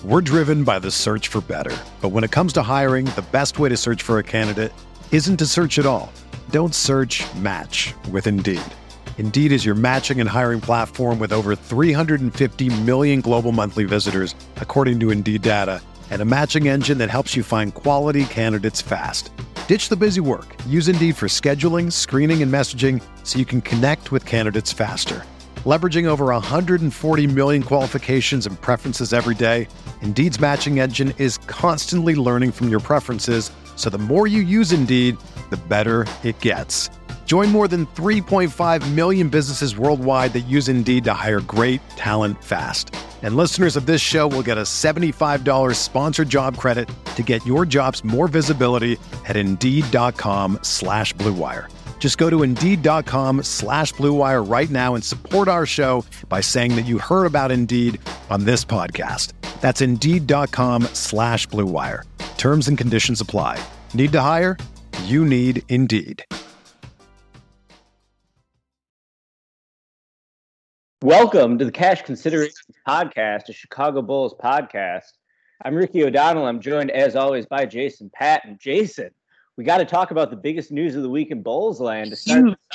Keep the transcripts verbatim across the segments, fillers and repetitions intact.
We're driven by the search for better. But when it comes to hiring, the best way to search for a candidate isn't to search at all. Don't search, match with Indeed. Indeed is your matching and hiring platform with over three hundred fifty million global monthly visitors, according to Indeed data, and a matching engine that helps you find quality candidates fast. Ditch the busy work. Use Indeed for scheduling, screening, and messaging so you can connect with candidates faster. Leveraging over one hundred forty million qualifications and preferences every day, Indeed's matching engine is constantly learning from your preferences, so the more you use Indeed, the better it gets. Join more than three point five million businesses worldwide that use Indeed to hire great talent fast. And listeners of this show will get a seventy-five dollars sponsored job credit to get your jobs more visibility at Indeed.com slash Blue Wire. Just go to Indeed.com slash Blue Wire right now and support our show by saying that you heard about Indeed on this podcast. That's Indeed.com slash Blue Wire. Terms and conditions apply. Need to hire? You need Indeed. Welcome to the Cash Considerations Podcast, a Chicago Bulls podcast. I'm Ricky O'Donnell. I'm joined, as always, by Jason Patton. Jason, we got to talk about the biggest news of the week in Bulls land. To start with,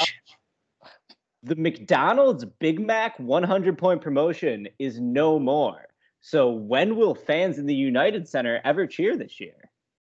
the McDonald's Big Mac hundred-point promotion is no more. So when will fans in the United Center ever cheer this year?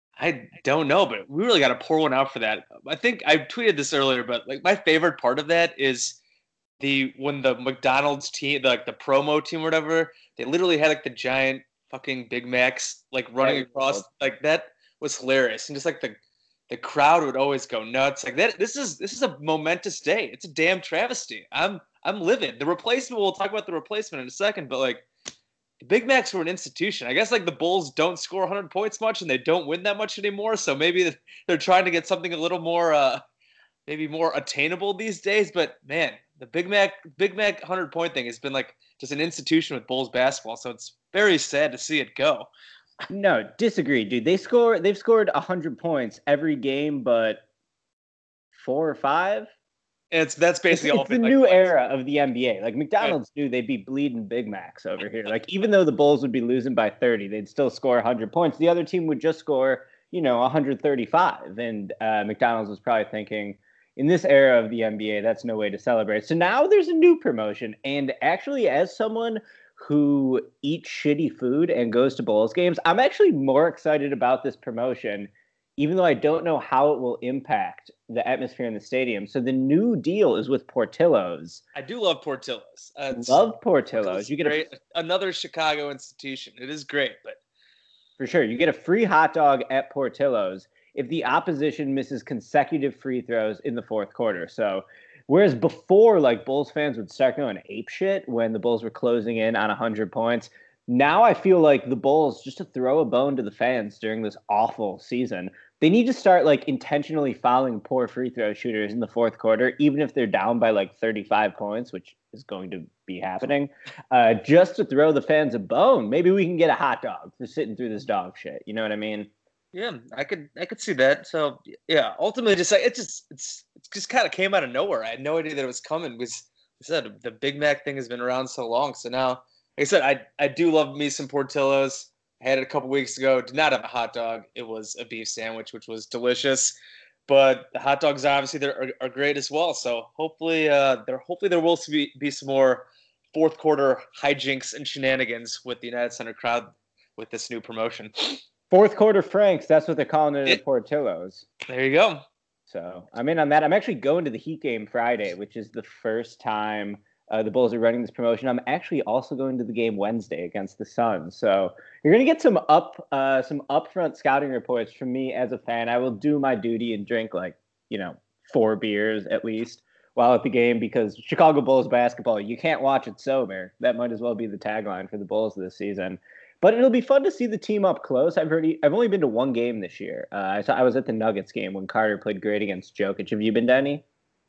I don't know, but we really got to pour one out for that. I think I tweeted this earlier, but like my favorite part of that is the when the McDonald's team, the, like the promo team or whatever, they literally had like the giant fucking Big Macs like running across. Like that was hilarious, and just like the the crowd would always go nuts. Like that. This is this is a momentous day. It's a damn travesty. I'm I'm livid. The replacement. We'll talk about the replacement in a second, but like the Big Macs were an institution. I guess like the Bulls don't score one hundred points much, and they don't win that much anymore. So maybe they're trying to get something a little more, uh, maybe more attainable these days. But man, the Big Mac Big Mac hundred point thing has been like just an institution with Bulls basketball. So it's very sad to see it go. No, disagree, dude. They score. They've scored a hundred points every game, but four or five. It's that's basically it's, all. It's the like, new era of the N B A. Like McDonald's knew they'd be bleeding Big Macs over here. Like even though the Bulls would be losing by thirty, they'd still score a hundred points. The other team would just score, you know, one hundred thirty-five, and uh, McDonald's was probably thinking, in this era of the N B A, that's no way to celebrate. So now there's a new promotion, and actually, as someone who eats shitty food and goes to Bulls games, I'm actually more excited about this promotion, even though I don't know how it will impact the atmosphere in the stadium. So the new deal is with Portillo's. I do love Portillo's. Uh, love Portillo's. You get great, a, another Chicago institution. It is great, but for sure, you get a free hot dog at Portillo's if the opposition misses consecutive free throws in the fourth quarter. So whereas before, like Bulls fans would start going apeshit when the Bulls were closing in on one hundred points, now I feel like the Bulls, just to throw a bone to the fans during this awful season, they need to start like intentionally fouling poor free throw shooters in the fourth quarter, even if they're down by like thirty-five points, which is going to be happening, uh, just to throw the fans a bone. Maybe we can get a hot dog for sitting through this dog shit. You know what I mean? Yeah, I could I could see that. So yeah, ultimately, just like it just it's it just kind of came out of nowhere. I had no idea that it was coming. Because I said the Big Mac thing has been around so long. So now, like I said, I I do love me some Portillo's. I had it a couple weeks ago. Did not have a hot dog. It was a beef sandwich, which was delicious. But the hot dogs obviously are, are great as well. So hopefully, uh, there hopefully there will be be some more fourth quarter hijinks and shenanigans with the United Center crowd with this new promotion. Fourth quarter Franks, that's what they're calling it, it at Portillo's. There you go. So I'm in on that. I'm actually going to the Heat game Friday, which is the first time uh, the Bulls are running this promotion. I'm actually also going to the game Wednesday against the Suns. So you're going to get some up, uh, some upfront scouting reports from me as a fan. I will do my duty and drink like, you know, four beers at least while at the game, because Chicago Bulls basketball, you can't watch it sober. That might as well be the tagline for the Bulls this season. But it'll be fun to see the team up close. I've already, I've only been to one game this year. Uh, I saw, I was at the Nuggets game when Carter played great against Jokic. Have you been to any?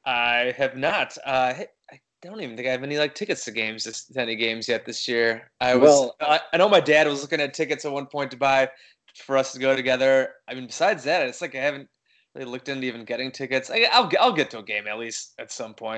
I have not. Uh, I don't even think I have any like tickets to games, this, to any games yet this year. I was, well, I, I know my dad was looking at tickets at one point to buy for us to go together. I mean, besides that, it's like I haven't really looked into even getting tickets. I, I'll I'll get to a game at least at some point.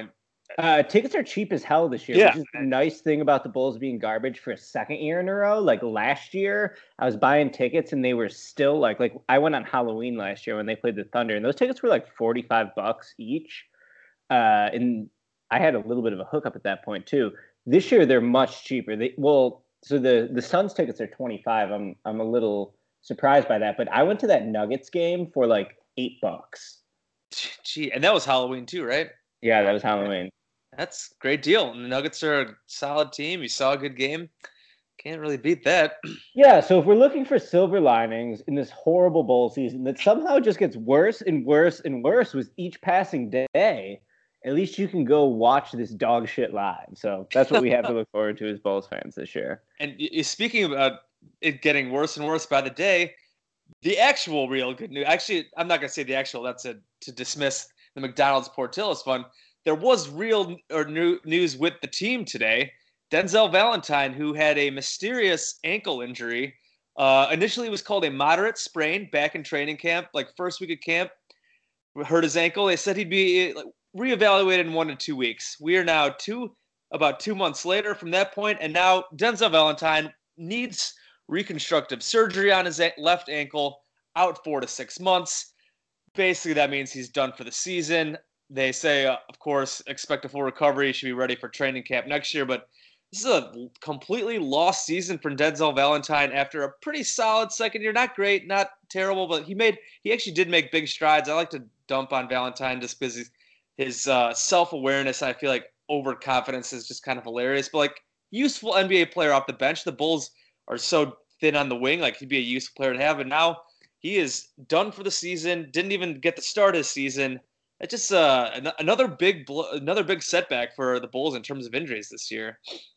Uh, tickets are cheap as hell this year, Yeah. which is the nice thing about the Bulls being garbage for a second year in a row. Like last year, I was buying tickets and they were still like, like I went on Halloween last year when they played the Thunder, and those tickets were like forty-five bucks each. Uh, and I had a little bit of a hookup at that point too. This year they're much cheaper. They well, so the the Suns tickets are twenty-five. I'm I'm a little surprised by that, but I went to that Nuggets game for like eight bucks. Gee, and that was Halloween too, right? Yeah, that was Halloween. That's a great deal. And the Nuggets are a solid team. You saw a good game. Can't really beat that. Yeah, so if we're looking for silver linings in this horrible bowl season that somehow just gets worse and worse and worse with each passing day, at least you can go watch this dog shit live. So that's what we have to look forward to as Bulls fans this year. And y- speaking about it getting worse and worse by the day, the actual real good news. Actually, I'm not going to say the actual. That's a, to dismiss the McDonald's Portillo's fun. There was real or new news with the team today. Denzel Valentine, who had a mysterious ankle injury, uh, initially was called a moderate sprain back in training camp, like first week of camp, hurt his ankle. They said he'd be like, reevaluated in one to two weeks. We are now two about two months later from that point, and now Denzel Valentine needs reconstructive surgery on his left ankle, out four to six months. Basically, that means he's done for the season. They say, uh, of course, expect a full recovery. He should be ready for training camp next year. But this is a completely lost season for Denzel Valentine after a pretty solid second year. Not great, not terrible, but he made he actually did make big strides. I like to dump on Valentine just because his, his uh, self-awareness, I feel like overconfidence is just kind of hilarious. But like useful N B A player off the bench. The Bulls are so thin on the wing, like he'd be a useful player to have. And now he is done for the season. Didn't even get the start of the season. It's just uh, an- another big, bl- another big setback for the Bulls in terms of injuries this year.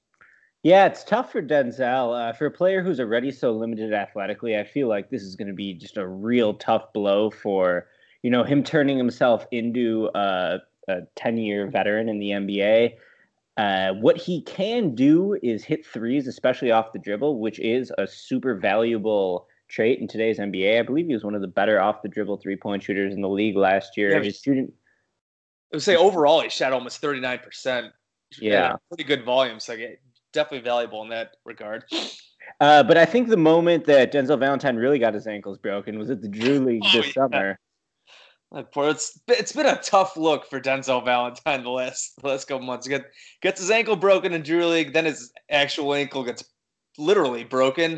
Yeah, it's tough for Denzel. Uh, for a player who's already so limited athletically, I feel like this is going to be just a real tough blow for, you know, him turning himself into a, a ten-year veteran in the N B A. Uh, what he can do is hit threes, especially off the dribble, which is a super valuable trait in today's N B A. I believe he was one of the better off the dribble three-point shooters in the league last year. Yeah, His shooting, I would say overall he shot almost thirty-nine percent. yeah, Pretty good volume, so definitely valuable in that regard. Uh, but I think the moment that Denzel Valentine really got his ankles broken was at the Drew League Oh, this yeah. summer. Like, poor- It's it's been a tough look for Denzel Valentine the last the last couple months. He get, gets his ankle broken in Drew League, then his actual ankle gets literally broken,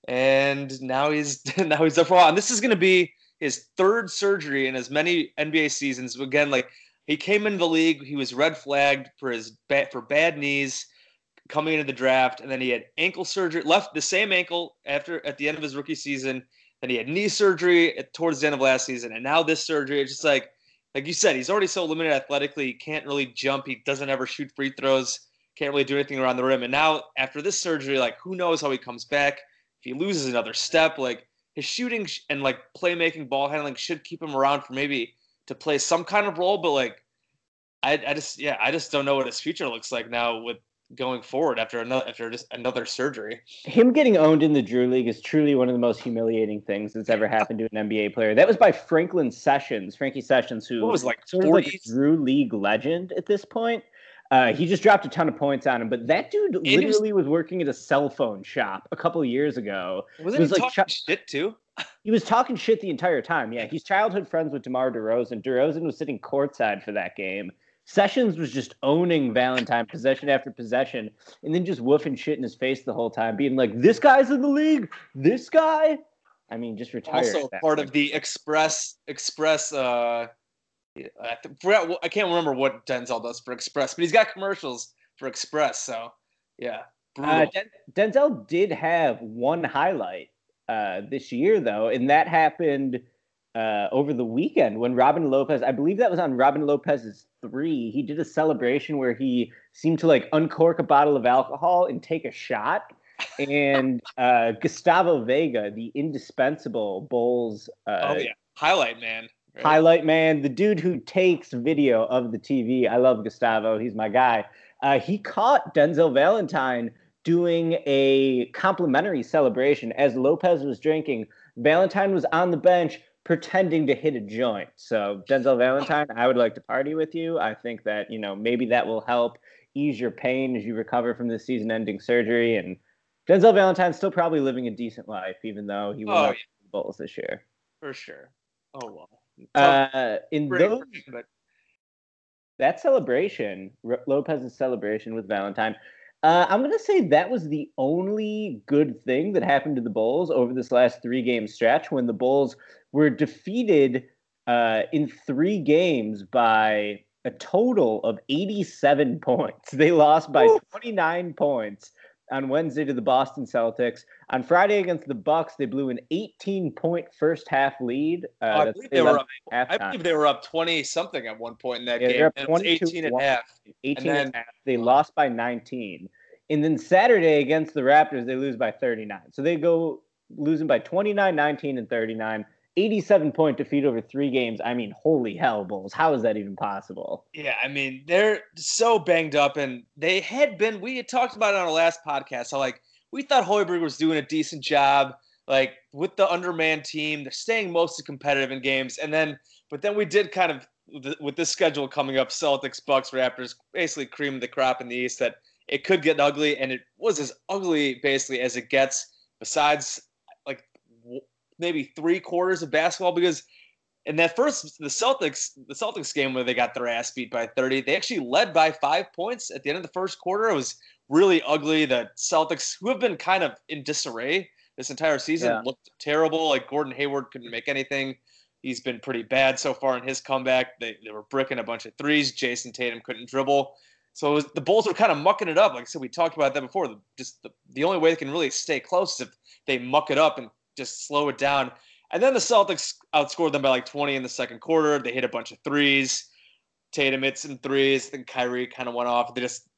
and now he's now he's up for a while. And this is going to be his third surgery in as many N B A seasons. Again, like he came into the league, he was red flagged for his bad, for bad knees coming into the draft, and then he had ankle surgery, left the same ankle after at the end of his rookie season. Then he had knee surgery at, towards the end of last season, and now this surgery. It's just like, like you said, he's already so limited athletically. He can't really jump. He doesn't ever shoot free throws. Can't really do anything around the rim. And now after this surgery, like who knows how he comes back? If he loses another step, like his shooting and like playmaking, ball handling should keep him around for maybe to play some kind of role. But like, I, I just yeah, I just don't know what his future looks like now with going forward after another after just another surgery. Him getting owned in the Drew League is truly one of the most humiliating things that's ever happened to an N B A player. That was by Franklin Sessions, Frankie Sessions, who What was like sort of like a Drew League legend at this point. Uh, he just dropped a ton of points on him, but that dude And literally he was, was working at a cell phone shop a couple of years ago. wasn't It was he like talking ch- shit too? He was talking shit the entire time. Yeah, he's childhood friends with DeMar DeRozan. DeRozan was sitting courtside for that game. Sessions was just owning Valentine possession after possession and then just woofing shit in his face the whole time, being like, this guy's in the league? This guy? I mean, just retire. Also part of the Express Express uh I forgot I can't remember what Denzel does for Express, but he's got commercials for Express, so yeah. Uh, Den- Denzel did have one highlight uh, this year, though, and that happened uh, over the weekend when Robin Lopez, I believe that was on Robin Lopez's three, he did a celebration where he seemed to like uncork a bottle of alcohol and take a shot. And uh, Gustavo Vega, the indispensable Bulls uh, oh yeah, highlight man. Right? Highlight man, the dude who takes video of the T V. I love Gustavo. He's my guy. Uh, he caught Denzel Valentine doing a complimentary celebration as Lopez was drinking. Valentine was on the bench pretending to hit a joint. So Denzel Valentine, I would like to party with you. I think that, you know, maybe that will help ease your pain as you recover from the season-ending surgery. And Denzel Valentine's still probably living a decent life, even though he will Oh, not yeah. win the Bulls this year. For sure. Oh, well. Uh, in Great, those, but that celebration, R- Lopez's celebration with Valentine, uh, I'm going to say that was the only good thing that happened to the Bulls over this last three-game stretch when the Bulls were defeated uh, in three games by a total of eighty-seven points. They lost by Ooh. twenty-nine points on Wednesday to the Boston Celtics. On Friday against the Bucks, they blew an eighteen-point first-half lead. Uh, oh, I that's- believe they were up. halftime. I believe they were up twenty something at one point in that Yeah, game. they're up It was twenty-two eighteen and a one, half. eighteen and and, then, a half. They wow. lost by nineteen. And then Saturday against the Raptors, they lose by thirty-nine. So they go losing by twenty-nine, nineteen, and thirty-nine. eighty-seven point defeat over three games. I mean, holy hell, Bulls. How is that even possible? Yeah, I mean, they're so banged up, and they had been, we had talked about it on our last podcast, how, like, we thought Hoiberg was doing a decent job, like, with the undermanned team. They're staying mostly competitive in games, and then, but then we did kind of, with this schedule coming up, Celtics, Bucks, Raptors, basically cream of the crop in the East, that it could get ugly, and it was as ugly, basically, as it gets, besides, like, maybe three quarters of basketball, because in that first, the Celtics, the Celtics game where they got their ass beat by thirty, they actually led by five points at the end of the first quarter. It was really ugly. The Celtics, who have been kind of in disarray this entire season, Yeah. looked terrible. Like Gordon Hayward couldn't make anything. He's been pretty bad so far in his comeback. They, they were bricking a bunch of threes. Jason Tatum couldn't dribble. So it was, the Bulls were kind of mucking it up. Like I said, we talked about that before. Just the, the only way they can really stay close is if they muck it up and just slow it down. And then the Celtics outscored them by like twenty in the second quarter. They hit a bunch of threes. Tatum hit some threes. Then Kyrie kind of went off. They just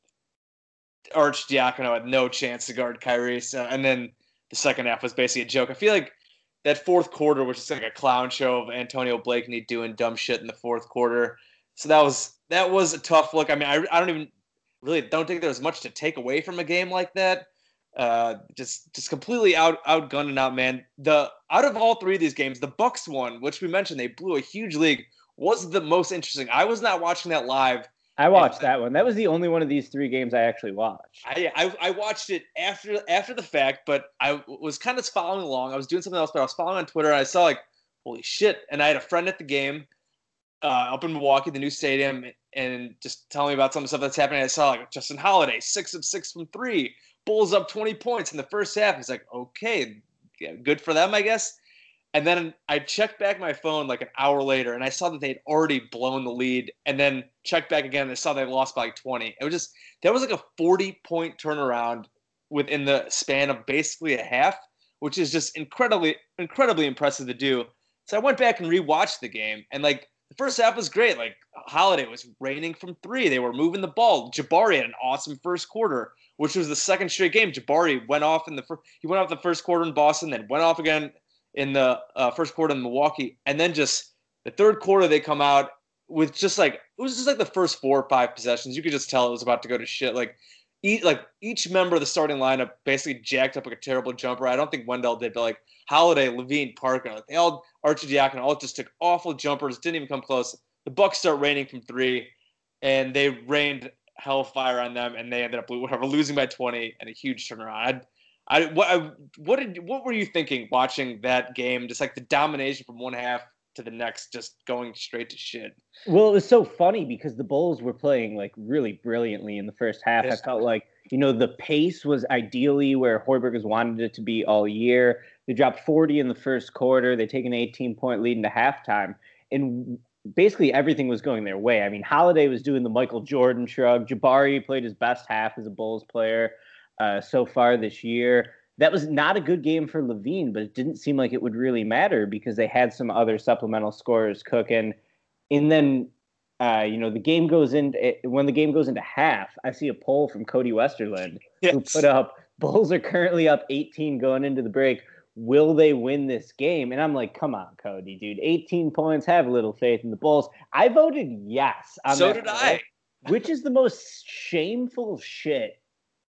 Arcidiacono had no chance to guard Kyrie. So, and then the second half was basically a joke. I feel like that fourth quarter was just like a clown show of Antonio Blakeney doing dumb shit in the fourth quarter. So that was that was a tough look. I mean, I, I don't even really don't think there was much to take away from a game like that. Uh, just just completely out outgunned and outmanned. The out of all three of these games, the Bucks one, which we mentioned, they blew a huge lead, was the most interesting. I was not watching that live. I watched that one. That was the only one of these three games I actually watched. I, I I watched it after after the fact, but I was kind of following along. I was doing something else, but I was following on Twitter, and I saw like, holy shit! And I had a friend at the game uh, up in Milwaukee, the new stadium, and just telling me about some of the stuff that's happening. I saw like Justin Holiday, six of six from three, Bulls up twenty points in the first half. He's like, okay, yeah, good for them, I guess. And then I checked back my phone like an hour later, and I saw that they'd already blown the lead. And then checked back again, and I saw they lost by like twenty. It was just that was like a forty-point turnaround within the span of basically a half, which is just incredibly, incredibly impressive to do. So I went back and rewatched the game, and like the first half was great. Like Holiday was raining from three; they were moving the ball. Jabari had an awesome first quarter, which was the second straight game. Jabari went off in the first. He went off the first quarter in Boston, then went off again in the uh, first quarter in Milwaukee, and then just the third quarter they come out with just like it was just like the first four or five possessions. You could just tell it was about to go to shit. Like each like each member of the starting lineup basically jacked up like a terrible jumper. I don't think Wendell did, but like Holiday, Levine, Parker, like they all Arcidiacono all just took awful jumpers, didn't even come close. The Bucks start raining from three, and they rained hellfire on them, and they ended up whatever losing by twenty and a huge turnaround. I'd, I what I, what did what were you thinking watching that game? Just like the domination from one half to the next, just going straight to shit. Well, it was so funny because the Bulls were playing like really brilliantly in the first half. Yes. I felt like, you know, the pace was ideally where Hoiberg has wanted it to be all year. They dropped forty in the first quarter. They take an eighteen-point lead into halftime, and basically everything was going their way. I mean, Holiday was doing the Michael Jordan shrug. Jabari played his best half as a Bulls player uh, so far this year. That was not a good game for Levine, but it didn't seem like it would really matter because they had some other supplemental scorers cooking. And then, uh, you know, the game goes in when the game goes into half. I see a poll from Cody Westerland Yes. who put up Bulls are currently up eighteen going into the break. Will they win this game? And I'm like, come on, Cody, dude. eighteen points. Have a little faith in the Bulls. I voted yes. On So that did poll, I. which is the most shameful shit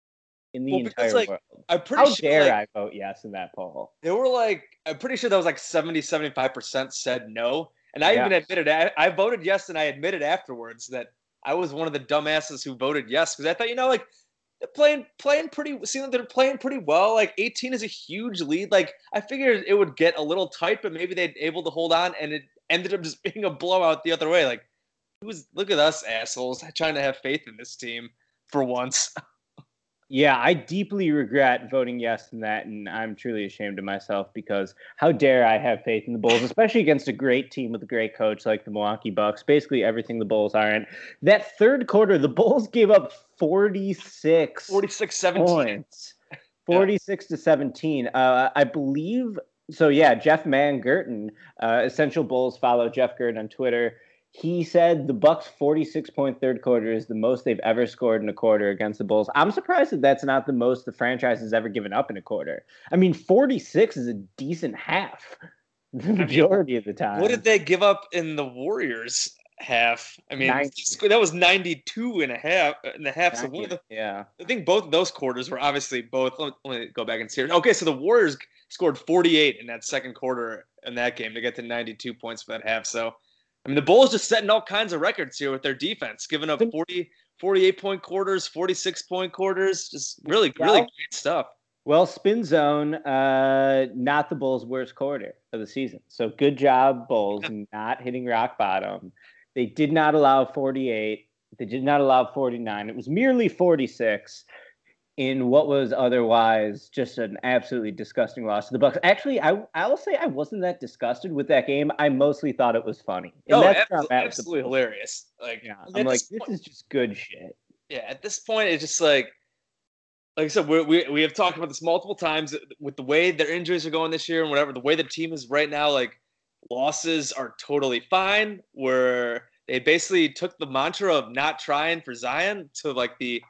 in the well, entire because, like, world. I'm pretty How sure, dare like, I vote yes in that poll? They were like, I'm pretty sure that was like seventy, seventy-five percent said no. And I Yeah. even admitted, I, I voted yes, and I admitted afterwards that I was one of the dumbasses who voted yes because I thought, you know, like, they're playing playing pretty, seeing that they're playing pretty well. Like, eighteen is a huge lead. Like, I figured it would get a little tight, but maybe they'd able to hold on, and it ended up just being a blowout the other way. Like, it was, look at us assholes trying to have faith in this team for once. Yeah, I deeply regret voting yes in that, and I'm truly ashamed of myself because how dare I have faith in the Bulls, especially against a great team with a great coach like the Milwaukee Bucks. Basically, everything the Bulls are in. That third quarter, the Bulls gave up forty-six, forty-six seventeen points, forty-six to seventeen. Uh, I believe so. Yeah, Jeff Mangurten, uh, Essential Bulls follow Jeff Gurd on Twitter. He said the Bucks' forty-six point third quarter is the most they've ever scored in a quarter against the Bulls. I'm surprised that that's not the most the franchise has ever given up in a quarter. I mean, forty-six is a decent half the majority I mean, of the time. What did they give up in the Warriors half? I mean, ninety. That was ninety-two and a half and a half. So one of the, yeah, I think both of those quarters were obviously both. Let me go back and see. Okay, so the Warriors scored forty-eight in that second quarter in that game to get to ninety-two points for that half. So, I mean, the Bulls just setting all kinds of records here with their defense, giving up forty, forty-eight point quarters, forty-six point quarters. Just really, really great stuff. Well, spin zone, uh, not the Bulls' worst quarter of the season. So good job, Bulls, not hitting rock bottom. They did not allow forty-eight. They did not allow forty-nine. It was merely forty-six in what was otherwise just an absolutely disgusting loss to the Bucks. Actually, I I will say I wasn't that disgusted with that game. I mostly thought it was funny. And oh, that's absolutely, absolutely hilarious. Like, yeah, I'm like, this, this is just good shit. Yeah, at this point, it's just like, like I said, we we we have talked about this multiple times with the way their injuries are going this year and whatever. The way the team is right now, like, losses are totally fine. Where they basically took the mantra of not trying for Zion to like the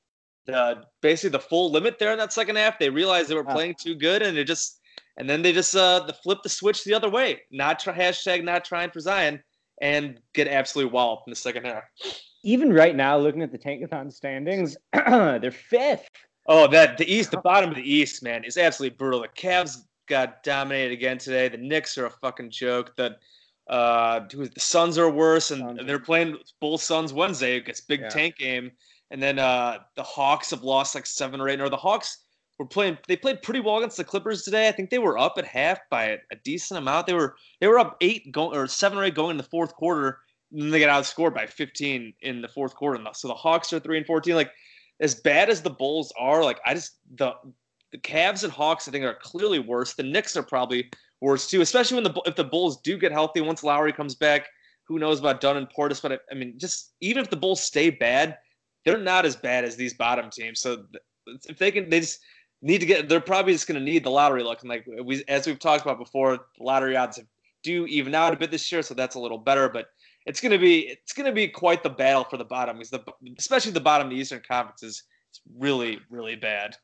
the basically the full limit there in that second half. They realized they were playing too good, and it just and then they just uh the flip the switch the other way. Not try, hashtag not trying for Zion and get absolutely walloped in the second half. Even right now, looking at the Tankathon standings, they're fifth. Oh, that the East, the bottom of the East, man, is absolutely brutal. The Cavs got dominated again today. The Knicks are a fucking joke. The uh, the Suns are worse, and, and they're playing Bulls Suns Wednesday. It's big yeah. tank game, and then uh, the Hawks have lost like seven or eight. Or the Hawks were playing. They played pretty well against the Clippers today. I think they were up at half by a, a decent amount. They were they were up eight going or seven or eight going in the fourth quarter, and then they got outscored by fifteen in the fourth quarter. So the Hawks are three and fourteen. Like, as bad as the Bulls are, like I just the the Cavs and Hawks I think are clearly worse. The Knicks are probably worse too, especially when the if the Bulls do get healthy once Lowry comes back. Who knows about Dunn and Portis? But I, I mean, just even if the Bulls stay bad, they're not as bad as these bottom teams. So if they can, they just need to get. They're probably just going to need the lottery luck. And like we, as we've talked about before, the lottery odds do even out a bit this year, so that's a little better. But it's going to be it's going to be quite the battle for the bottom, because the especially the bottom of the Eastern Conference is it's really really bad.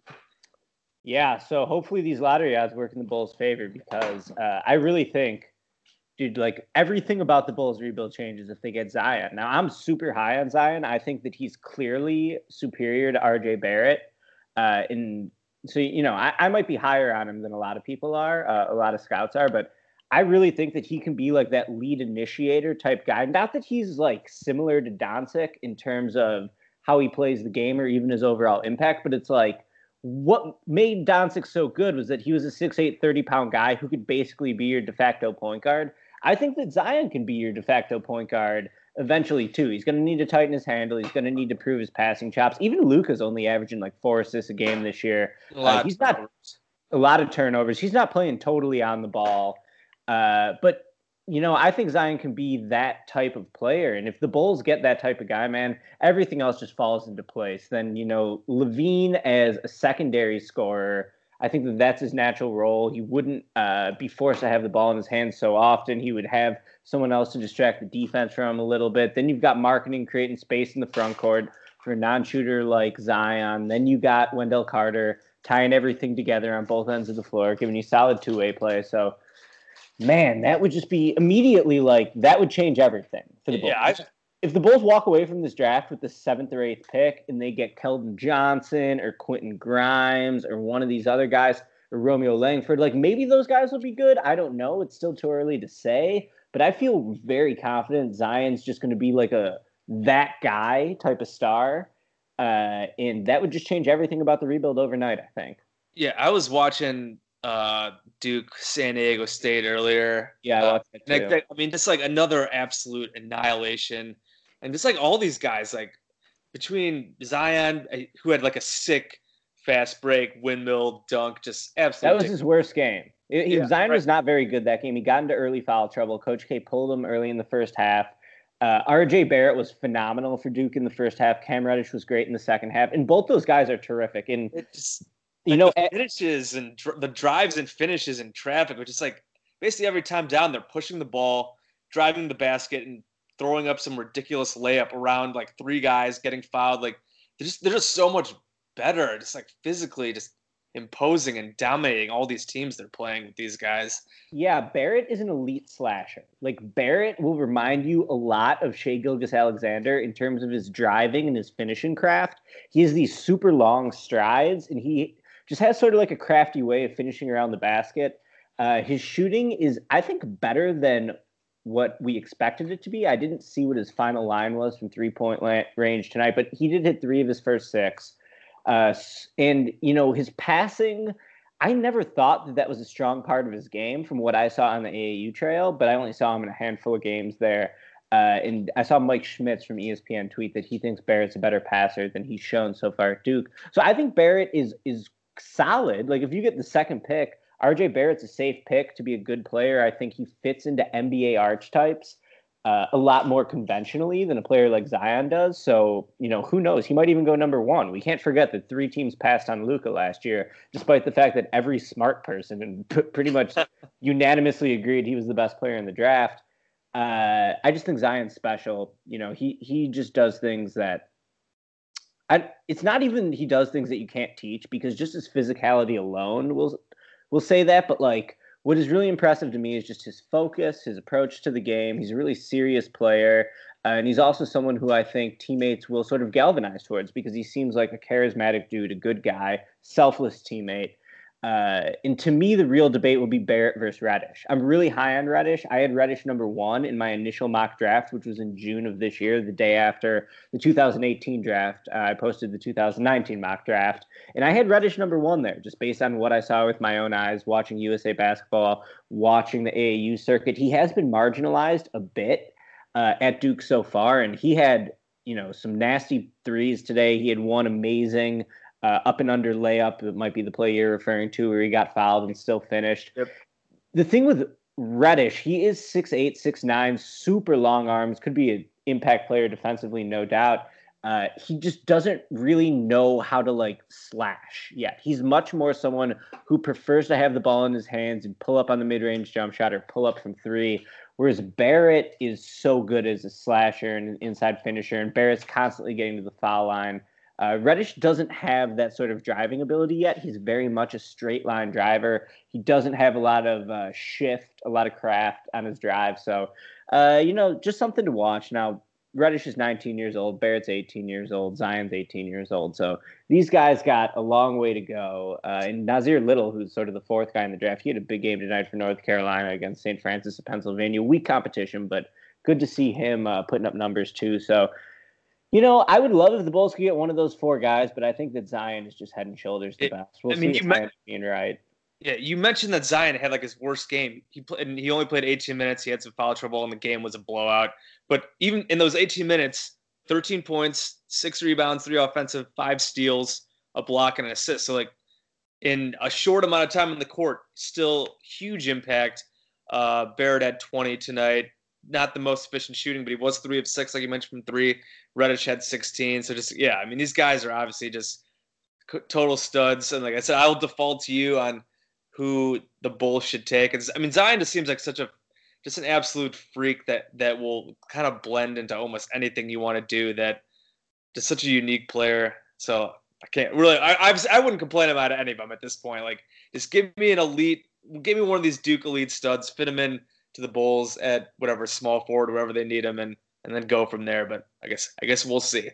Yeah, so hopefully these lottery odds work in the Bulls' favor, because uh, I really think, dude, like everything about the Bulls rebuild changes if they get Zion. Now, I'm super high on Zion. I think that he's clearly superior to R J Barrett. Uh, in so you know, I, I might be higher on him than a lot of people are, uh, a lot of scouts are, but I really think that he can be like that lead initiator type guy. Not that he's like similar to Doncic in terms of how he plays the game or even his overall impact, but it's like what made Doncic so good was that he was a six eight, thirty-pound guy who could basically be your de facto point guard. I think that Zion can be your de facto point guard eventually, too. He's going to need to tighten his handle. He's going to need to prove his passing chops. Even Luka's only averaging like four assists a game this year. Uh, he's not a lot of turnovers. He's not playing totally on the ball. Uh, but, you know, I think Zion can be that type of player. And if the Bulls get that type of guy, man, everything else just falls into place. Then, you know, LaVine as a secondary scorer, I think that that's his natural role. He wouldn't uh, be forced to have the ball in his hands so often. He would have someone else to distract the defense from him a little bit. Then you've got marketing creating space in the front court for a non-shooter like Zion. Then you got Wendell Carter tying everything together on both ends of the floor, giving you solid two-way play. So, man, that would just be immediately like that would change everything for the Bulls. Yeah, I, if the Bulls walk away from this draft with the seventh or eighth pick and they get Keldon Johnson or Quentin Grimes or one of these other guys or Romeo Langford, like maybe those guys will be good. I don't know. It's still too early to say, but I feel very confident Zion's just going to be like a that guy type of star. Uh, and that would just change everything about the rebuild overnight, I think. Yeah, I was watching uh, Duke San Diego State earlier. Yeah, I uh, watched that too. I, I mean, just like another absolute annihilation. And just like all these guys, like between Zion, who had like a sick fast break, windmill, dunk, just absolutely. That was his worst game. It, Yeah, Zion right. was not very good that game. He got into early foul trouble. Coach K pulled him early in the first half. Uh, R J Barrett was phenomenal for Duke in the first half. Cam Reddish was great in the second half. And both those guys are terrific. And, It just, you like know, the finishes and dr- the drives and finishes in traffic, which is like basically every time down, they're pushing the ball, driving the basket, and throwing up some ridiculous layup around like three guys getting fouled. Like they're just they're just so much better, just like physically, just imposing and dominating all these teams they're playing with these guys. yeah, Barrett is an elite slasher. Like Barrett will remind you a lot of Shai Gilgeous-Alexander in terms of his driving and his finishing craft. He has these super long strides, and he just has sort of like a crafty way of finishing around the basket. Uh, his shooting is, I think, better than what we expected it to be. I didn't see what his final line was from three-point la- range tonight, but he did hit three of his first six. Uh, and, you know, his passing, I never thought that that was a strong part of his game from what I saw on the A A U trail, but I only saw him in a handful of games there. Uh, and I saw Mike Schmitz from E S P N tweet that he thinks Barrett's a better passer than he's shown so far at Duke. So I think Barrett is is solid. Like if you get the second pick, R J Barrett's a safe pick to be a good player. I think he fits into N B A archetypes uh, a lot more conventionally than a player like Zion does. So, you know, who knows? He might even go number one. We can't forget that three teams passed on Luka last year, despite the fact that every smart person and p- pretty much unanimously agreed he was the best player in the draft. Uh, I just think Zion's special. You know, he he just does things that I, it's not even he does things that you can't teach, because just his physicality alone will will say that. But like, what is really impressive to me is just his focus, his approach to the game. He's a really serious player, uh, and he's also someone who I think teammates will sort of galvanize towards, because he seems like a charismatic dude, a good guy, selfless teammate. Uh, and to me, the real debate will be Barrett versus Reddish. I'm really high on Reddish. I had Reddish number one in my initial mock draft, which was in June of this year, the day after the two thousand eighteen draft. Uh, I posted the two thousand nineteen mock draft, and I had Reddish number one there, just based on what I saw with my own eyes, watching U S A basketball, watching the A A U circuit. He has been marginalized a bit uh, at Duke so far, and he had, you know, some nasty threes today. He had one amazing Uh, up and under layup. It might be the play you're referring to, where he got fouled and still finished. Yep. The thing with Reddish, he is six eight, six nine, super long arms, could be an impact player defensively, no doubt. Uh, he just doesn't really know how to like slash yet. He's much more someone who prefers to have the ball in his hands and pull up on the mid-range jump shot or pull up from three. Whereas Barrett is so good as a slasher and an inside finisher, and Barrett's constantly getting to the foul line. Uh, Reddish doesn't have that sort of driving ability yet. He's very much a straight line driver. He doesn't have a lot of uh, shift, a lot of craft on his drive. So, uh, you know, just something to watch. Now, Reddish is nineteen years old. Barrett's eighteen years old. Zion's eighteen years old. So these guys got a long way to go. Uh, and Nazir Little, who's sort of the fourth guy in the draft, he had a big game tonight for North Carolina against Saint Francis of Pennsylvania. Weak competition, but good to see him uh, putting up numbers too. So, you know, I would love if the Bulls could get one of those four guys, but I think that Zion is just head and shoulders the It, best. We'll I mean, see you if me- Zion's being right. Yeah, you mentioned that Zion had like his worst game. He played, and he only played eighteen minutes. He had some foul trouble, and the game was a blowout. But even in those eighteen minutes, thirteen points, six rebounds, three offensive, five steals, a block, and an assist. So like in a short amount of time in the court, still huge impact. Uh, Barrett had twenty tonight. Not the most efficient shooting, but he was three of six, like you mentioned, from three. Reddish had sixteen. So just, yeah, I mean, these guys are obviously just total studs. And like I said, I will default to you on who the Bulls should take. It's, I mean, Zion just seems like such a, just an absolute freak that, that will kind of blend into almost anything you want to do, that just such a unique player. So I can't really, I, I, I wouldn't complain about any of them at this point. Like, just give me an elite, give me one of these Duke elite studs, fit them in to the Bulls at whatever small forward, wherever they need them, and and then go from there. But I guess I guess we'll see.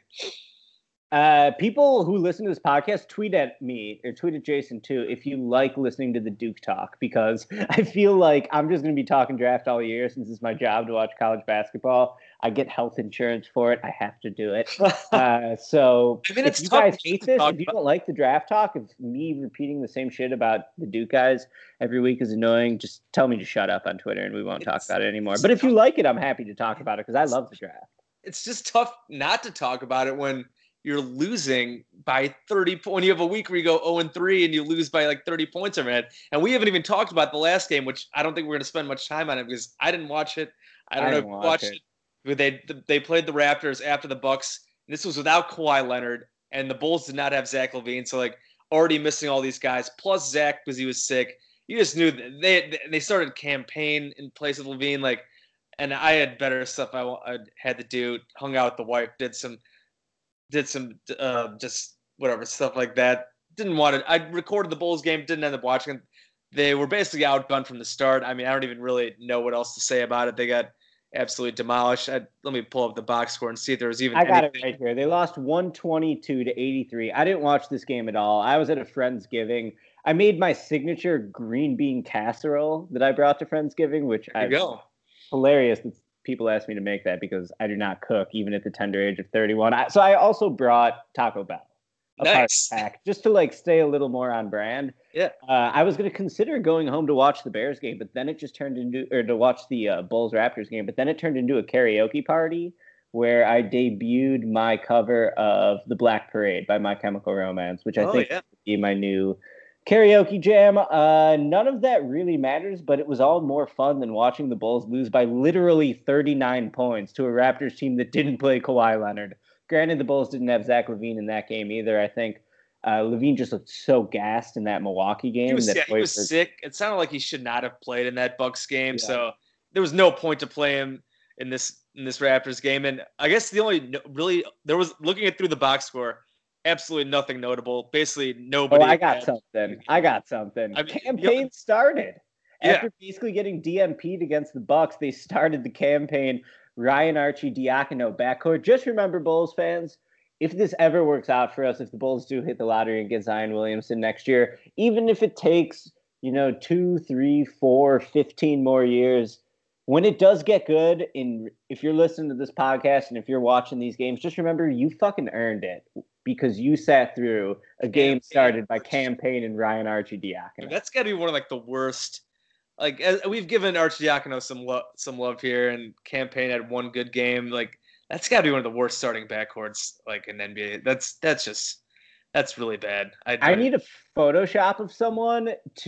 Uh, people who listen to this podcast, tweet at me or tweet at Jason too if you like listening to the Duke talk, because I feel like I'm just going to be talking draft all year since it's my job to watch college basketball. I get health insurance for it. I have to do it. Uh, so I mean, if it's you tough guys to hate this, talk if you about. don't like the draft talk, if me repeating the same shit about the Duke guys every week is annoying, just tell me to shut up on Twitter and we won't talk It's- about it anymore. it's But if you tough. like it, I'm happy to talk about it because I love the draft. It's just tough not to talk about it when you're losing by thirty. When you have a week where you go oh and three and you lose by like thirty points or man. And we haven't even talked about the last game, which I don't think we're going to spend much time on it because I didn't watch it. I don't I know if didn't you watch watched it. it. But They they played the Raptors after the Bucks. This was without Kawhi Leonard, and the Bulls did not have Zach LaVine. So like already missing all these guys, plus Zach because he was sick. You just knew that they they started campaign in place of LaVine. Like, and I had better stuff I, I had to do. Hung out with the wife, did some did some uh, just whatever stuff like that. Didn't want it. I recorded the Bulls game. Didn't end up watching it. They were basically outgunned from the start. I mean, I don't even really know what else to say about it. They got absolutely demolished. I, let me pull up the box score and see if there was even I got anything. it right here. They lost one twenty-two to eighty-three. I didn't watch this game at all. I was at a Friendsgiving. I made my signature green bean casserole that I brought to Friendsgiving, which There I you go. hilarious that people ask me to make that because I do not cook even at the tender age of thirty-one. I, so I also brought Taco Bell, a Nice. party pack, just to like stay a little more on brand. Yeah. Uh, I was going to consider going home to watch the Bears game, but then it just turned into, or to watch the uh, Bulls Raptors game, but then it turned into a karaoke party where I debuted my cover of The Black Parade by My Chemical Romance, which I Oh, think yeah. will be my new karaoke jam. Uh, none of that really matters, but it was all more fun than watching the Bulls lose by literally thirty-nine points to a Raptors team that didn't play Kawhi Leonard. Granted, the Bulls didn't have Zach LaVine in that game either. I think uh, LaVine just looked so gassed in that Milwaukee game. He was, that yeah, he was Hoiberg- sick. It sounded like he should not have played in that Bucks game. Yeah. So there was no point to play him in this in this Raptors game. And I guess the only no- really there was looking at through the box score, absolutely nothing notable. Basically Oh, nobody. I got had- something. I got something. I mean, campaign started. Yeah. After basically getting D M P'd against the Bucks, they started the campaign. Ryan Archie Diacono backcourt. Just remember, Bulls fans, if this ever works out for us, if the Bulls do hit the lottery and get Zion Williamson next year, even if it takes, you know, two, three, four, fifteen more years, when it does get good, in if you're listening to this podcast and if you're watching these games, just remember you fucking earned it because you sat through a game Campaign. started by Campaign and Ryan Archie Diacono. That's got to be one of like the worst. Like as, we've given Archidiakono some love, some love here, and Campaign had one good game. Like that's got to be one of the worst starting backcourts like in N B A. That's that's just that's really bad. I, I need a Photoshop of someone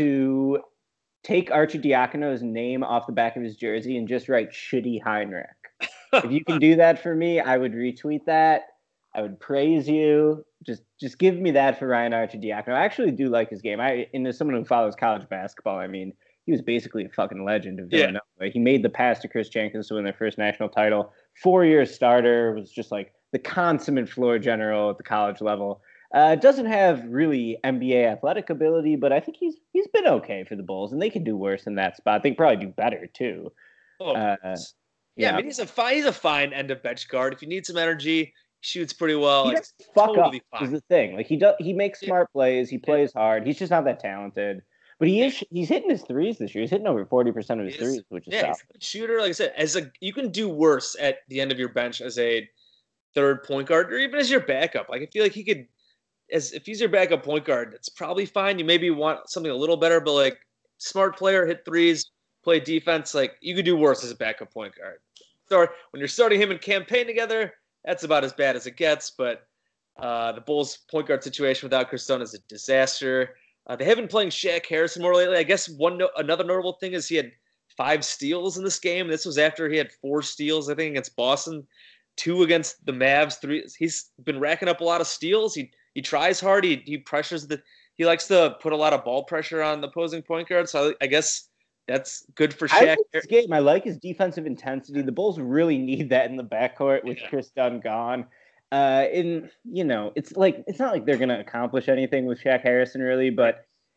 to take Archie Diacono's name off the back of his jersey and just write Shitty Heinrich. If you can do that for me, I would retweet that. I would praise you. Just just give me that for Ryan Archie Diacono. I actually do like his game. I and as someone who follows college basketball, I mean, he was basically a fucking legend of Yeah. Villanova. He made the pass to Chris Jenkins to win their first national title. Four-year starter, was just like the consummate floor general at the college level. Uh, doesn't have really N B A athletic ability, but I think he's he's been okay for the Bulls, and they could do worse in that spot. They could probably do better too. Oh, Uh, yeah, yeah. I mean he's a fine he's a fine end of bench guard. If you need some energy, he shoots pretty well. He Like, doesn't fuck totally up fine. is the thing. Like he does, he makes Yeah. smart plays. He plays hard. He's just not that talented. But he is. He's hitting his threes this year. He's hitting over forty percent of his He is. threes, which is Yeah, he's solid. a good shooter. Like I said, as a you can do worse at the end of your bench as a third point guard, or even as your backup. Like I feel like he could, as if he's your backup point guard, it's probably fine. You maybe want something a little better, but like smart player, hit threes, play defense. Like you could do worse as a backup point guard. So when you're starting him in Campaign together, that's about as bad as it gets. But uh, the Bulls' point guard situation without Chris Dunn is a disaster. Uh, they have been playing Shaq Harrison more lately. I guess one no- another notable thing is he had five steals in this game. This was after he had four steals, I think, against Boston, two against the Mavs. Three. He's been racking up a lot of steals. He he tries hard. He he pressures the. He likes to put a lot of ball pressure on the opposing point guard. So I, I guess that's good for I Shaq. like this game. I like his defensive intensity. The Bulls really need that in the backcourt with Yeah. Chris Dunn gone. Uh, and you know, it's like it's not like they're gonna accomplish anything with Shaq Harrison really, but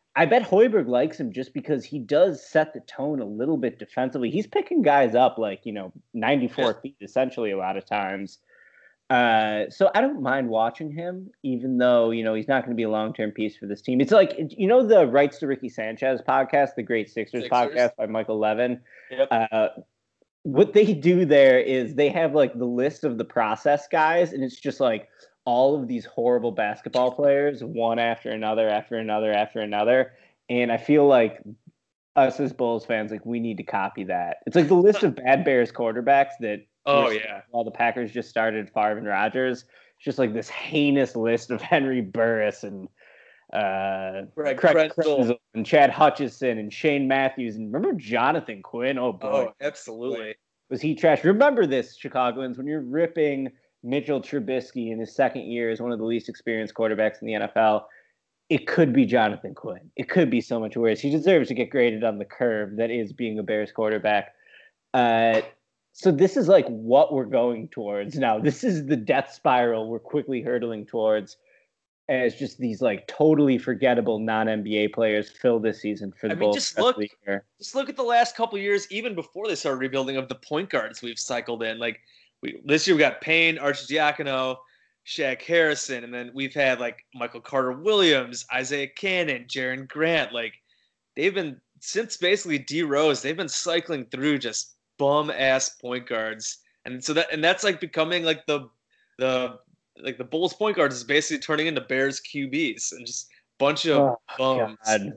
I bet Hoiberg likes him just because he does set the tone a little bit defensively. He's picking guys up like, you know, ninety-four yeah. feet essentially a lot of times. Uh, so I don't mind watching him, even though, you know, he's not going to be a long-term piece for this team. It's like, you know, the Rights to Ricky Sanchez podcast, the Great Sixers, Sixers. podcast by Michael Levin. Yep. Uh, what they do there is they have like the list of the process guys, and it's just like all of these horrible basketball players, one after another, after another, after another. And I feel like us as Bulls fans, like we need to copy that. It's like the list of bad Bears quarterbacks that Oh yeah. While the Packers just started Favre and Rodgers, it's just like this heinous list of Henry Burris and uh, Greg Craig Krenzel and Chad Hutchison and Shane Matthews. And remember Jonathan Quinn? Oh boy, oh, absolutely. Was he trash? Remember this, Chicagoans, when you're ripping Mitchell Trubisky in his second year as one of the least experienced quarterbacks in the N F L. It could be Jonathan Quinn. It could be so much worse. He deserves to get graded on the curve that is being a Bears quarterback. Uh, So this is like what we're going towards now. This is the death spiral we're quickly hurtling towards as just these like totally forgettable non-N B A players fill this season for the I mean, Bulls. Just look, just look at the last couple of years, even before they started rebuilding, of the point guards we've cycled in. Like we, this year we got Payne, Arcidiacono, Shaq Harrison, and then we've had like Michael Carter-Williams, Isaiah Cannon, Jaren Grant. Like they've been, since basically D Rose, they've been cycling through just bum ass point guards, and so that and that's like becoming like the the like the Bulls point guards is basically turning into Bears Q Bs and just bunch of oh, bums.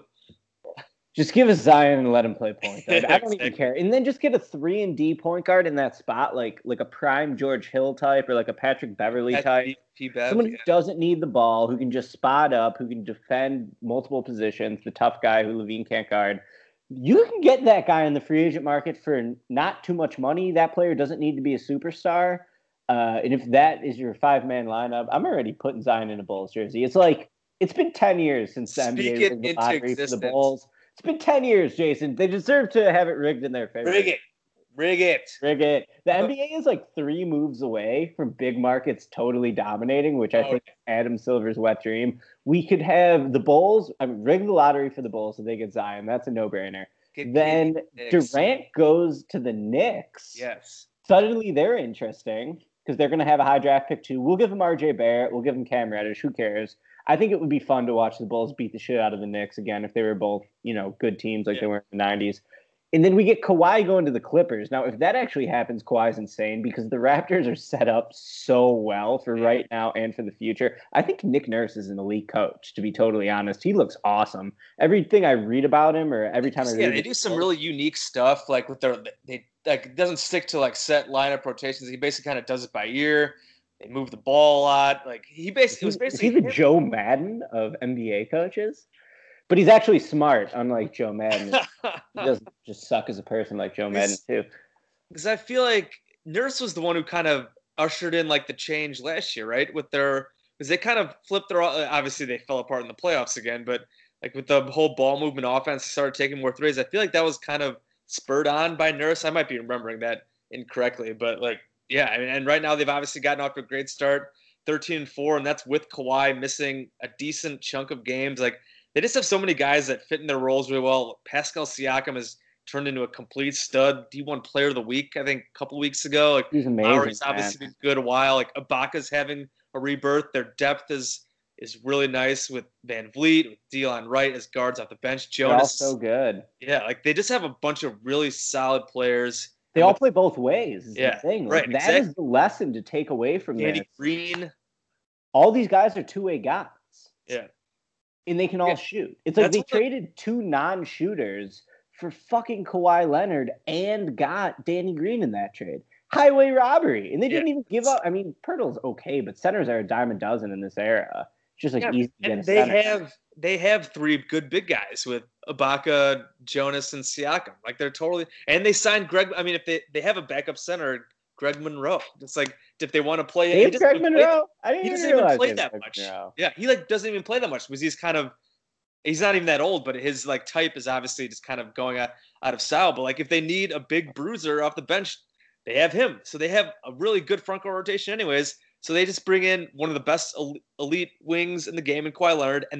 Just give us Zion and let him play point guard. Yeah, I don't exactly. even care. And then just get a three and D point guard in that spot, like like a prime George Hill type or like a Patrick Beverly That's type. P- P- Bev, Someone yeah. who doesn't need the ball, who can just spot up, who can defend multiple positions, the tough guy who Levine can't guard. You can get that guy in the free agent market for not too much money. That player doesn't need to be a superstar. Uh, and if that is your five-man lineup, I'm already putting Zion in a Bulls jersey. It's like, it's been ten years since the Speak N B A it rigged the into lottery for existence. the Bulls. It's been ten years, Jason. They deserve to have it rigged in their favor. Rig it. Rig it. Rig it. The N B A is like three moves away from big markets totally dominating, which I Oh, think is Adam Silver's wet dream. We could have the Bulls, I mean, rig the lottery for the Bulls so they get Zion. That's a no-brainer. Get Then Knicks. Durant goes to the Knicks. Yes. Suddenly they're interesting because they're going to have a high draft pick too. We'll give them R J Barrett. We'll give them Cam Reddish. Who cares? I think it would be fun to watch the Bulls beat the shit out of the Knicks again if they were both, you know, good teams like Yeah. they were in the nineties. And then we get Kawhi going to the Clippers. Now, if that actually happens, Kawhi's insane because the Raptors are set up so well for right now and for the future. I think Nick Nurse is an elite coach, to be totally honest. He looks awesome. Everything I read about him or every time I read Yeah, they do some really unique stuff. Like with their, they like it doesn't stick to like set lineup rotations. He basically kind of does it by ear. They move the ball a lot. Like he basically it was basically is he the Joe Madden of N B A coaches? But he's actually smart, unlike Joe Madden. He doesn't just suck as a person like Joe Madden, too. Because I feel like Nurse was the one who kind of ushered in like the change last year, right? With their, because they kind of flipped their, obviously they fell apart in the playoffs again, but like with the whole ball movement offense, they started taking more threes. I feel like that was kind of spurred on by Nurse. I might be remembering that incorrectly, but like, yeah. I mean, and right now they've obviously gotten off to a great start, thirteen and four, and that's with Kawhi missing a decent chunk of games. Like, they just have so many guys that fit in their roles really well. Pascal Siakam has turned into a complete stud. D one Player of the Week, I think, a couple weeks ago. Like, he's amazing. Lowry's obviously been good a while. Like, Ibaka's having a rebirth. Their depth is is really nice with Van Vliet, with Delon Wright as guards off the bench. Jonas, they're all so good. Yeah, like they just have a bunch of really solid players. They all play both ways. Is Yeah, the thing. Like, right, that exactly. is the lesson to take away from Danny this. Green. All these guys are two-way guys. Yeah. And they can all Yeah. shoot. It's like That's they what the- traded two non-shooters for fucking Kawhi Leonard and got Danny Green in that trade. Highway robbery. And they didn't Yeah. even give up. I mean, Pirtle's okay, but centers are a dime a dozen in this era. It's just like Yeah, easy to get and a they center. have they have three good big guys with Ibaka, Jonas, and Siakam. Like they're totally, and they signed Greg. I mean, if they they have a backup center, Greg Monroe. It's like if they want to play, They he have doesn't Greg even play- Monroe? I didn't He even doesn't even realize play they that had Greg much. Monroe. Yeah, he like doesn't even play that much because he's kind of he's not even that old, but his like type is obviously just kind of going out, out of style. But like if they need a big bruiser off the bench, they have him. So they have a really good front court rotation, anyways. So they just bring in one of the best elite wings in the game in Kawhi Leonard, and then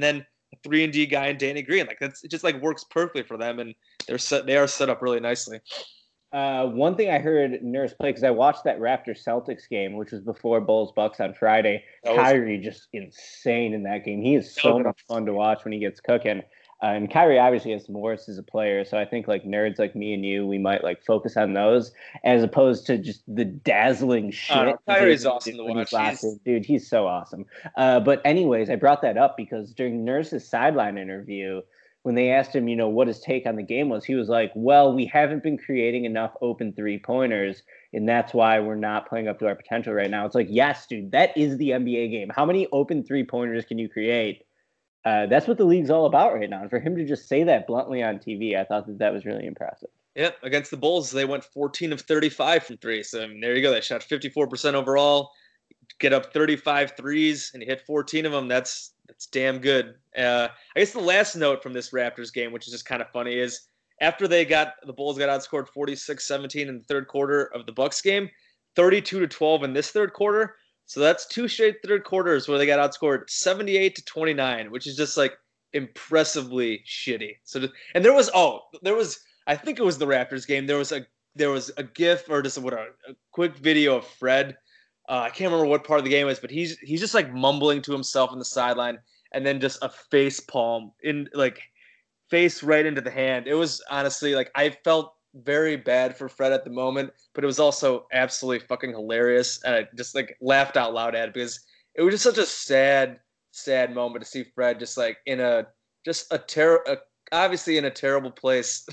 a three and D guy in Danny Green. Like that's it just like works perfectly for them, and they're set. They are set up really nicely. Uh, one thing I heard Nurse play, because I watched that Raptors Celtics game, which was before Bulls Bucks on Friday. Was, Kyrie just insane in that game. He is so much fun to watch when he gets cooking. Uh, and Kyrie obviously has some worse as a player, so I think like nerds like me and you, we might like focus on those as opposed to just the dazzling shit. Uh, Kyrie's awesome to watch. He's... Dude, he's so awesome. Uh, but anyways, I brought that up because during Nurse's sideline interview, when they asked him, you know, what his take on the game was, he was like, well, we haven't been creating enough open three-pointers, and that's why we're not playing up to our potential right now. It's like, yes, dude, that is the N B A game. How many open three-pointers can you create? Uh, that's what the league's all about right now. And for him to just say that bluntly on T V, I thought that that was really impressive. Yep, against the Bulls, they went fourteen of thirty-five from three. So I mean, there you go. They shot fifty-four percent overall, get up thirty-five threes, and you hit fourteen of them. That's that's damn good. Uh, I guess the last note from this Raptors game, which is just kind of funny, is after they got the Bulls got outscored forty-six seventeen in the third quarter of the Bucks game, thirty-two to twelve in this third quarter. So that's two straight third quarters where they got outscored seventy-eight to twenty-nine, which is just like impressively shitty. So, and there was oh, there was I think it was the Raptors game. There was a there was a GIF or just what a, a quick video of Fred. Uh, I can't remember what part of the game it is, but he's he's just like mumbling to himself on the sideline, and then just a face palm in like face right into the hand. It was honestly like I felt very bad for Fred at the moment, but it was also absolutely fucking hilarious, and I just like laughed out loud at it because it was just such a sad, sad moment to see Fred just like in a just a ter- a, obviously in a terrible place.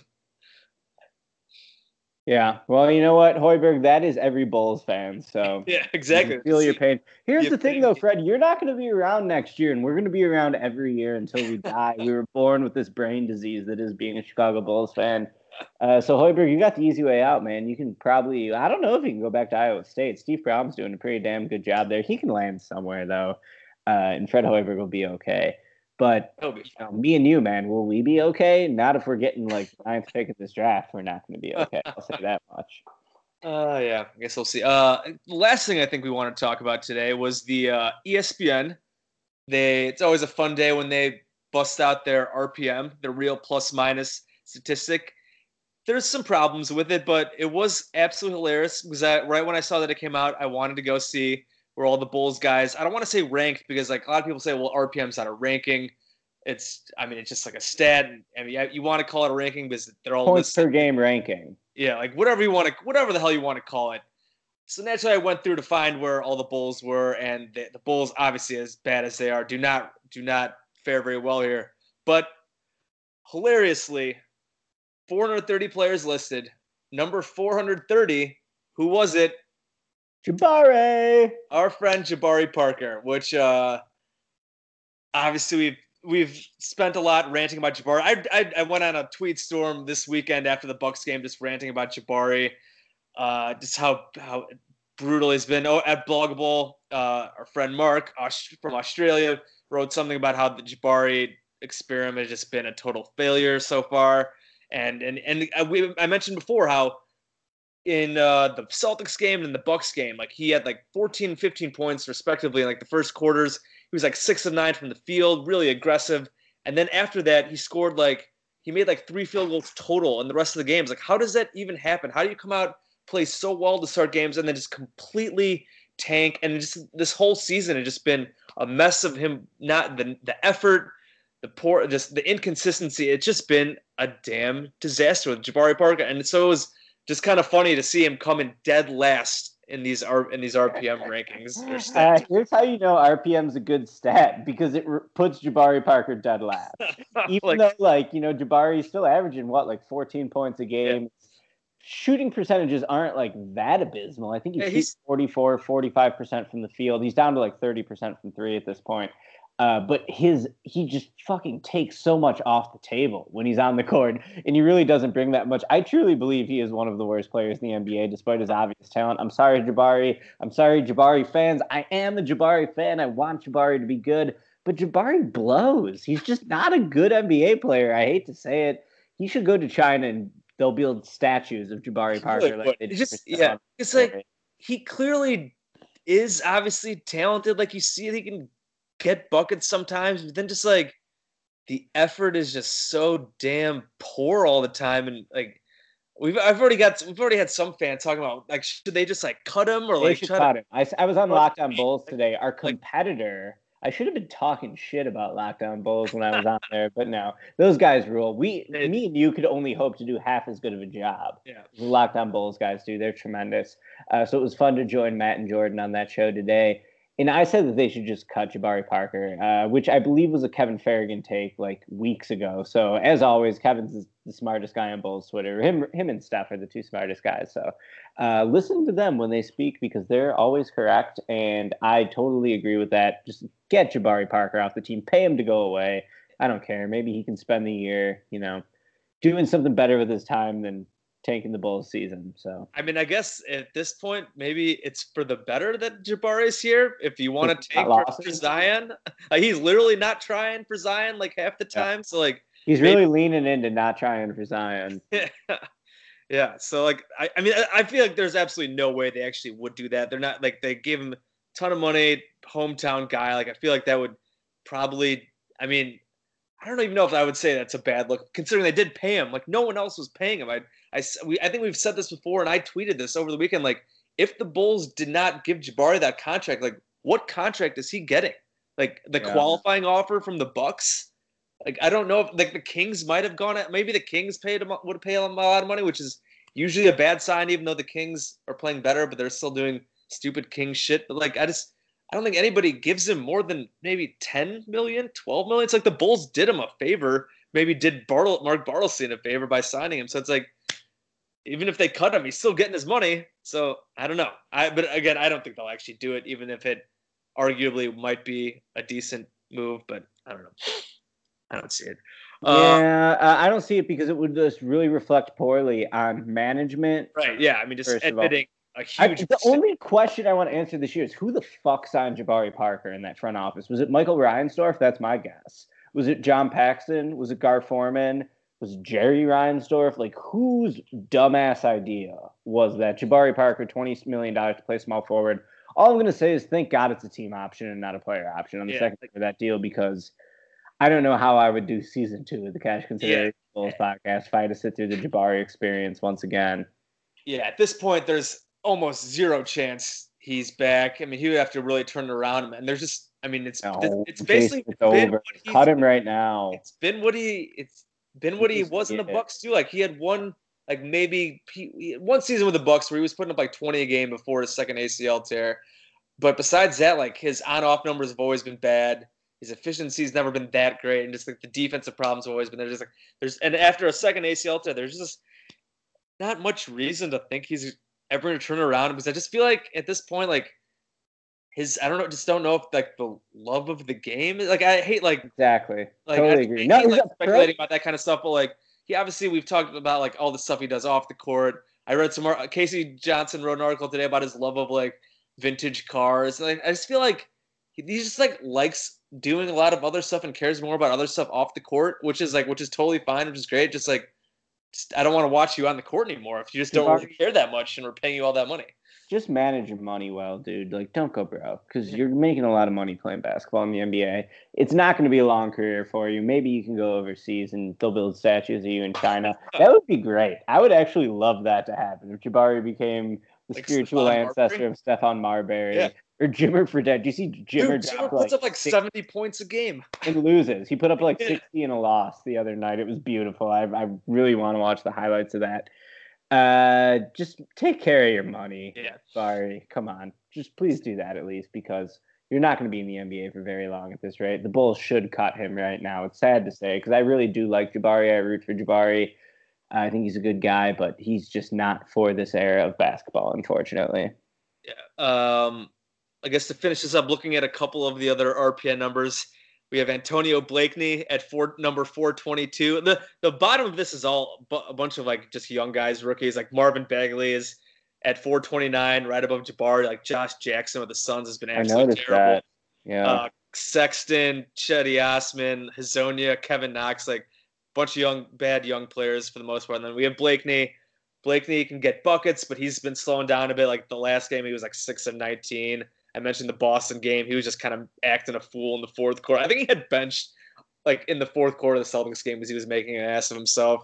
Yeah, well, you know what, Hoiberg, that is every Bulls fan. So yeah, exactly. You feel your pain. Here's the thing, though, Fred. You're not going to be around next year, and we're going to be around every year until we die. We were born with this brain disease that is being a Chicago Bulls fan. Uh, so, Hoiberg, you got the easy way out, man. You can probably – I don't know if you can go back to Iowa State. Steve Brown's doing a pretty damn good job there. He can land somewhere, though, uh, and Fred Hoiberg will be okay. But you know, me and you, man, will we be okay? Not if we're getting, like, ninth pick of this draft. We're not going to be okay. I'll say that much. Uh, yeah, I guess we'll see. Uh, the last thing I think we want to talk about today was the uh, E S P N. They It's always a fun day when they bust out their R P M, the real plus-minus statistic. There's some problems with it, but it was absolutely hilarious because I, right when I saw that it came out, I wanted to go see where all the Bulls guys, I don't want to say ranked because like a lot of people say, well, R P M's not a ranking. It's, I mean, it's just like a stat. I mean, you want to call it a ranking because they're all points listed. Per game ranking. Yeah, like whatever you want to, whatever the hell you want to call it. So naturally, I went through to find where all the Bulls were, and the, the Bulls, obviously, as bad as they are, do not do not fare very well here. But hilariously, four hundred thirty players listed. Number four hundred thirty, who was it? Jabari. Our friend Jabari Parker, which uh, obviously we've we've spent a lot ranting about Jabari. I, I I went on a tweet storm this weekend after the Bucks game, just ranting about Jabari, uh, just how how brutal he's been. Oh, at Bloggable, uh, our friend Mark from Australia wrote something about how the Jabari experiment has just been a total failure so far. And and and we, I mentioned before how in uh, the Celtics game and the Bucks game, like he had like fourteen and fifteen points respectively in like the first quarters. He was like six of nine from the field, really aggressive. And then after that, he scored like he made like three field goals total in the rest of the games. Like, how does that even happen? How do you come out, play so well to start games, and then just completely tank? And just this whole season has just been a mess of him, not the the effort, the poor, just the inconsistency. It's just been a damn disaster with Jabari Parker. And so it was just kind of funny to see him come in dead last in these R in these R P M rankings. Uh, here's how you know R P M's a good stat, because it r- puts Jabari Parker dead last. Even like, though, like, you know, Jabari's still averaging, what, like fourteen points a game. Yeah. Shooting percentages aren't like that abysmal. I think he yeah, shoots forty-four, forty-five percent from the field. He's down to like thirty percent from three at this point. Uh, but his he just fucking takes so much off the table when he's on the court, and he really doesn't bring that much. I truly believe he is one of the worst players in the N B A, despite his obvious talent. I'm sorry, Jabari. I'm sorry, Jabari fans. I am a Jabari fan. I want Jabari to be good, but Jabari blows. He's just not a good N B A player. I hate to say it. He should go to China and they'll build statues of Jabari Parker. Like it's just yeah, it's like he clearly is obviously talented. Like you see, he can get buckets sometimes, but then just like the effort is just so damn poor all the time, and like we've I've already got we've already had some fans talking about like should they just like cut him or They like should try cut to him. I, s- I was on cut Lockdown him? Bulls today. Our Like, competitor. I should have been talking shit about Lockdown Bulls when I was on there, but no, those guys rule. We, It- me and you could only hope to do half as good of a job. yeah. The Lockdown Bulls guys do. They're tremendous. Uh, so it was fun to join Matt and Jordan on that show today. And I said that they should just cut Jabari Parker, uh, which I believe was a Kevin Farragon take like weeks ago. So as always, Kevin's the smartest guy on Bulls Twitter. Him, him and Steph are the two smartest guys. So uh, listen to them when they speak because they're always correct. And I totally agree with that. Just get Jabari Parker off the team. Pay him to go away. I don't care. Maybe he can spend the year, you know, doing something better with his time than tanking the Bulls season. So I mean, I guess at this point, maybe it's for the better that Jabari is here. If you want to Not tank for, lost. for Zion, like, he's literally not trying for Zion like half the Yeah. time. So like, he's maybe- really leaning into not trying for Zion. yeah, yeah. So like, I, I mean, I, I feel like there's absolutely no way they actually would do that. They're not like they gave him a ton of money, hometown guy. Like I feel like that would probably. I mean, I don't even know if I would say that's a bad look, considering they did pay him. Like no one else was paying him. I, I, we, I think we've said this before, and I tweeted this over the weekend. Like, if the Bulls did not give Jabari that contract, like, what contract is he getting? Like the Yeah. qualifying offer from the Bucks. Like, I don't know if like the Kings might have gone at. Maybe the Kings paid him would pay him a lot of money, which is usually a bad sign, even though the Kings are playing better, but they're still doing stupid King shit. But like, I just. I don't think anybody gives him more than maybe ten million, twelve million. It's like the Bulls did him a favor, maybe did Bartle, Mark Bartelstein a favor by signing him. So it's like, even if they cut him, he's still getting his money. So I don't know. I But again, I don't think they'll actually do it, even if it arguably might be a decent move. But I don't know. I don't see it. Uh, Yeah, uh, I don't see it because it would just really reflect poorly on management. right. Yeah. I mean, just First of all, admitting a I, huge. the mistake. only question I want to answer this year is who the fuck signed Jabari Parker in that front office? Was it Michael Reinsdorf? That's my guess. Was it John Paxson? Was it Gar Forman? Was it Jerry Reinsdorf? Like, whose dumbass idea was that Jabari Parker, twenty million dollars to play small forward? All I'm going to say is thank God it's a team option and not a player option on the Yeah. second for that deal because I don't know how I would do season two of the Cash Consideration Bulls podcast if I had to sit through the Jabari experience once again. Yeah. At this point, there's almost zero chance he's back. I mean, he would have to really turn it around. And there's just, I mean, it's No, it's basically it's been over. what he's- Cut him right now. It's been what he it's been what he Just was in the get it. Bucks too. Like he had one like maybe he, one season with the Bucks where he was putting up like twenty a game before his second A C L tear. But besides that, like his on-off numbers have always been bad. His efficiency's never been that great, and just like the defensive problems have always been there. Just like there's and after a second A C L tear, there's just not much reason to think he's ever going to turn around because I just feel like at this point, like his I don't know, just don't know if like the love of the game. Like I hate like Exactly. like totally I, agree. I No, hate, he's like, a speculating pro- about that kind of stuff, but like he obviously we've talked about like all the stuff he does off the court. I read some more. Casey Johnson wrote an article today about his love of like vintage cars. And, like I just feel like he, he just like likes doing a lot of other stuff and cares more about other stuff off the court, which is like which is totally fine, which is great. Just like just, I don't want to watch you on the court anymore if you just don't really care that much and we're paying you all that money. Just manage your money well, dude. Like, don't go broke because you're making a lot of money playing basketball in the N B A. It's not going to be a long career for you. Maybe you can go overseas and they'll build statues of you in China. That would be great. I would actually love that to happen if Jabari became the Like spiritual Stephon ancestor Marbury? of Stephon Marbury Yeah. or Jimmer Fredette. Do you see Jimmer Dude, Jimmer drop puts like, up like six seventy points a game. and loses? He put up like Yeah. sixty in a loss the other night. It was beautiful. I, I really want to watch the highlights of that. Uh, just take care of your money. Yeah. Sorry, come on. Just please do that at least because you're not going to be in the N B A for very long at this rate. The Bulls should cut him right now. It's sad to say because I really do like Jabari. I root for Jabari. I think he's a good guy, but he's just not for this era of basketball, unfortunately. Yeah. Um, I guess to finish this up, looking at a couple of the other R P N numbers, we have Antonio Blakeney at four, number four twenty-two. The the bottom of this is all bu- a bunch of like just young guys, rookies. Like Marvin Bagley is at four twenty-nine, right above Jabari. Like Josh Jackson with the Suns has been I absolutely noticed terrible. that. Yeah. Uh, Sexton, Chetty Osman, Hazonia, Kevin Knox, like a bunch of young, bad young players for the most part. And then we have Blakeney. Blakeney can get buckets, but he's been slowing down a bit. Like the last game, he was like six of nineteen. I mentioned the Boston game. He was just kind of acting a fool in the fourth quarter. I think he had benched like in the fourth quarter of the Celtics game because he was making an ass of himself.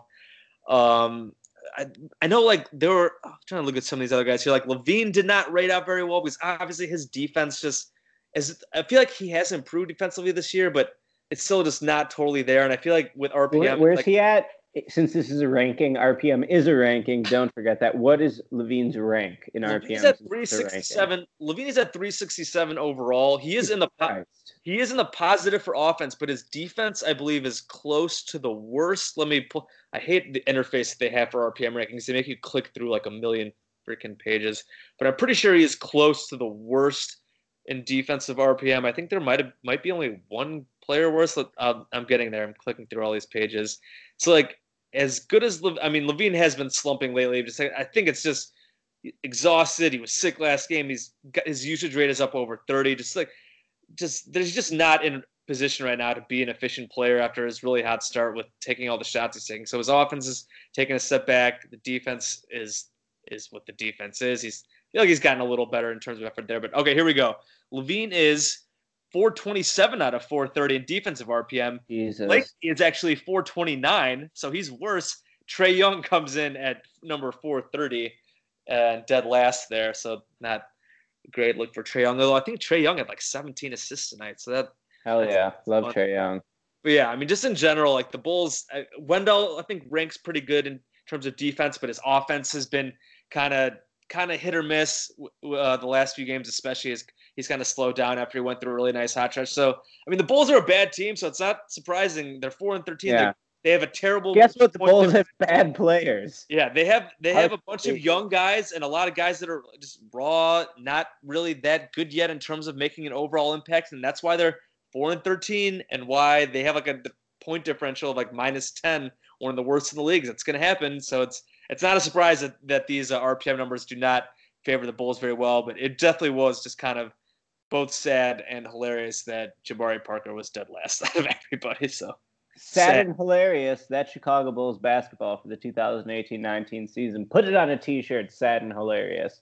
Um, I, I know like there were I'm trying to look at some of these other guys here. Like Levine did not rate out very well because obviously his defense just is. I feel like he has improved defensively this year, but it's still just not totally there. And I feel like with R P M, Where, where's like, he at? Since this is a ranking, R P M is a ranking. Don't forget that. What is Levine's rank in R P M? Levine's at three sixty-seven. Levine is at three sixty-seven overall. He is in the po- he is in the positive for offense, but his defense, I believe, is close to the worst. Let me pull. I hate the interface that they have for R P M rankings. They make you click through like a million freaking pages, but I'm pretty sure he is close to the worst in defensive R P M. I think there might have might be only one player worse. Uh, I'm getting there. I'm clicking through all these pages. So like. As good as Le- I mean, Levine has been slumping lately. Just I think it's just exhausted. He was sick last game. He's got his usage rate is up over thirty. Just like, just there's just not in a position right now to be an efficient player after his really hot start with taking all the shots he's taking. So his offense is taking a step back. The defense is is what the defense is. He's I feel like he's gotten a little better in terms of effort there. But okay, here we go. Levine is four twenty-seven out of four thirty in defensive R P M. Jesus. Blake is actually four twenty-nine, so he's worse. Trae Young comes in at number four thirty and dead last there, so not a great look for Trae Young. Although I think Trae Young had like seventeen assists tonight, so that hell yeah, love Trae Young. But yeah, I mean, just in general, like the Bulls, uh, Wendell I think ranks pretty good in terms of defense, but his offense has been kind of kind of hit or miss uh, the last few games, especially as he's kind of slowed down after he went through a really nice hot stretch. So, I mean, the Bulls are a bad team, so it's not surprising. They're four and thirteen. Yeah. They, they have a terrible. Guess what? The Bulls have bad players. Yeah, they have they have a bunch of young guys and a lot of guys that are just raw, not really that good yet in terms of making an overall impact, and that's why they're four and thirteen, and why they have like a point differential of like minus ten, one of the worst in the leagues. It's going to happen. So it's it's not a surprise that that these uh, R P M numbers do not favor the Bulls very well, but it definitely was just kind of both sad and hilarious that Jabari Parker was dead last out of everybody. So sad, sad and hilarious. That's Chicago Bulls basketball for the two thousand eighteen nineteen season. Put it on a T-shirt. Sad and hilarious.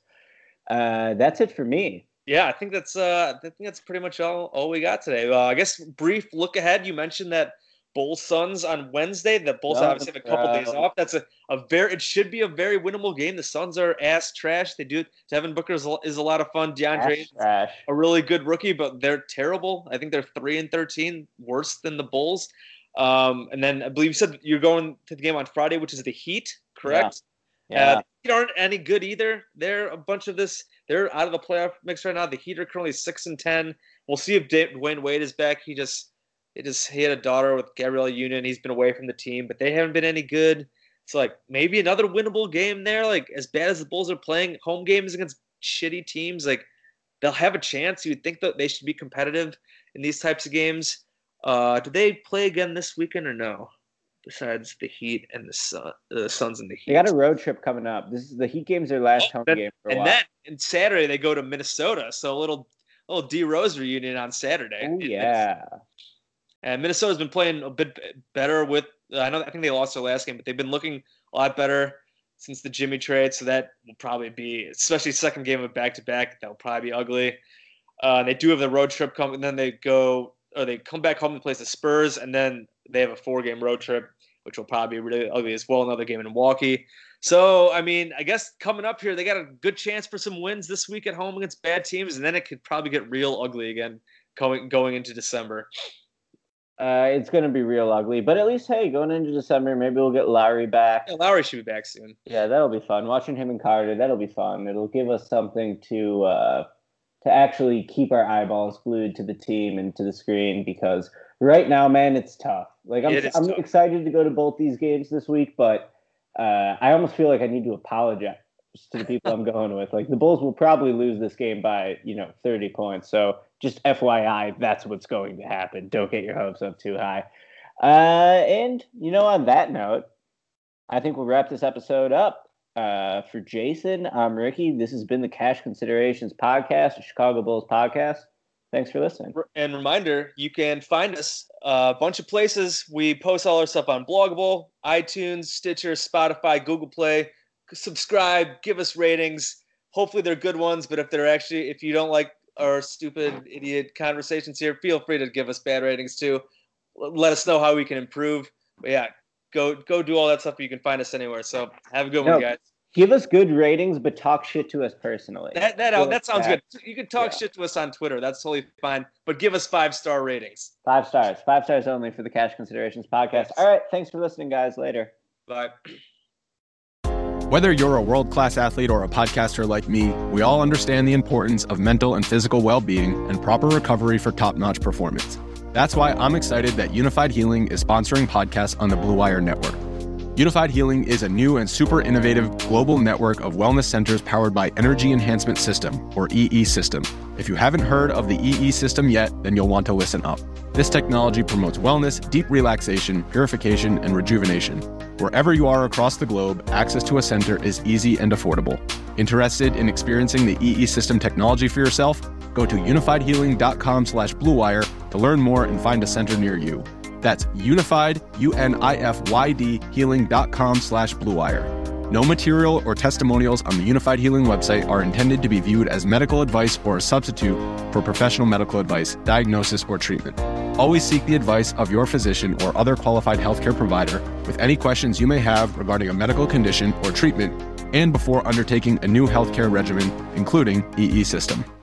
Uh, that's it for me. Yeah, I think that's uh, I think that's pretty much all all we got today. Uh, I guess brief look ahead. You mentioned that Bulls Suns on Wednesday. The Bulls oh, obviously have a couple uh, days off. That's a, a very it should be a very winnable game. The Suns are ass trash. They do Devin Booker is, is a lot of fun. DeAndre is a really good rookie, but they're terrible. I think they're three and thirteen, worse than the Bulls. Um, and then I believe you said you're going to the game on Friday, which is the Heat, correct? Yeah. yeah. Uh, the Heat aren't any good either. They're a bunch of this. They're out of the playoff mix right now. The Heat are currently six and ten. We'll see if Dwayne Wade is back. He just It just he had a daughter with Gabrielle Union. He's been away from the team, but they haven't been any good. It's like maybe another winnable game there. Like as bad as the Bulls are playing home games against shitty teams, like they'll have a chance. You'd think that they should be competitive in these types of games. Uh, do they play again this weekend or no? Besides the Heat and the Sun, the Suns and the Heat, they got a road trip coming up. This is the Heat game's their last oh, home that, game for a and while. then and Saturday they go to Minnesota. So a little little D Rose reunion on Saturday. Oh yeah. And Minnesota's been playing a bit better with. Uh, I know I think they lost their last game, but they've been looking a lot better since the Jimmy trade. So that will probably be, especially second game of back to back. That will probably be ugly. Uh, they do have the road trip coming, and then they go or they come back home to play the Spurs, and then they have a four game road trip, which will probably be really ugly as well. Another game in Milwaukee. So I mean, I guess coming up here, they got a good chance for some wins this week at home against bad teams, and then it could probably get real ugly again going going into December. Uh, it's going to be real ugly, but at least, hey, going into December, maybe we'll get Lowry back. Yeah, Lowry should be back soon. Yeah, that'll be fun. Watching him and Carter, that'll be fun. It'll give us something to uh, to actually keep our eyeballs glued to the team and to the screen, because right now, man, it's tough. Like I'm, I'm tough. excited to go to both these games this week, but uh, I almost feel like I need to apologize to the people I'm going with. Like the Bulls will probably lose this game by, you know, thirty points. So just F Y I, that's what's going to happen. Don't get your hopes up too high. Uh, and, you know, on that note, I think we'll wrap this episode up. Uh, for Jason, I'm Ricky. This has been the Cash Considerations Podcast, a Chicago Bulls podcast. Thanks for listening. And reminder, you can find us a bunch of places. We post all our stuff on Bloggable, iTunes, Stitcher, Spotify, Google Play. Subscribe, give us ratings. Hopefully they're good ones, but if they're actually, if you don't like our stupid idiot conversations here, feel free to give us bad ratings too. let us know how we can improve. But yeah, go go do all that stuff. You can find us anywhere. So have a good no, one, guys. Give us good ratings, but talk shit to us personally. That that Give that sounds that. good. You can talk yeah. shit to us on Twitter. That's totally fine. But give us five star ratings. Five stars. Five stars only for the Cash Considerations podcast. Yes. All right. Thanks for listening, guys. Later. Bye. Whether you're a world-class athlete or a podcaster like me, we all understand the importance of mental and physical well-being and proper recovery for top-notch performance. That's why I'm excited that Unified Healing is sponsoring podcasts on the Blue Wire Network. Unified Healing is a new and super innovative global network of wellness centers powered by Energy Enhancement System, or E E System. If you haven't heard of the E E System yet, then you'll want to listen up. This technology promotes wellness, deep relaxation, purification, and rejuvenation. Wherever you are across the globe, access to a center is easy and affordable. Interested in experiencing the E E System technology for yourself? Go to unified healing dot com slash blue wire to learn more and find a center near you. That's unified, U N I F Y D, healing dot com slash blue wire. No material or testimonials on the Unified Healing website are intended to be viewed as medical advice or a substitute for professional medical advice, diagnosis, or treatment. Always seek the advice of your physician or other qualified healthcare provider with any questions you may have regarding a medical condition or treatment and before undertaking a new healthcare regimen, including E E System.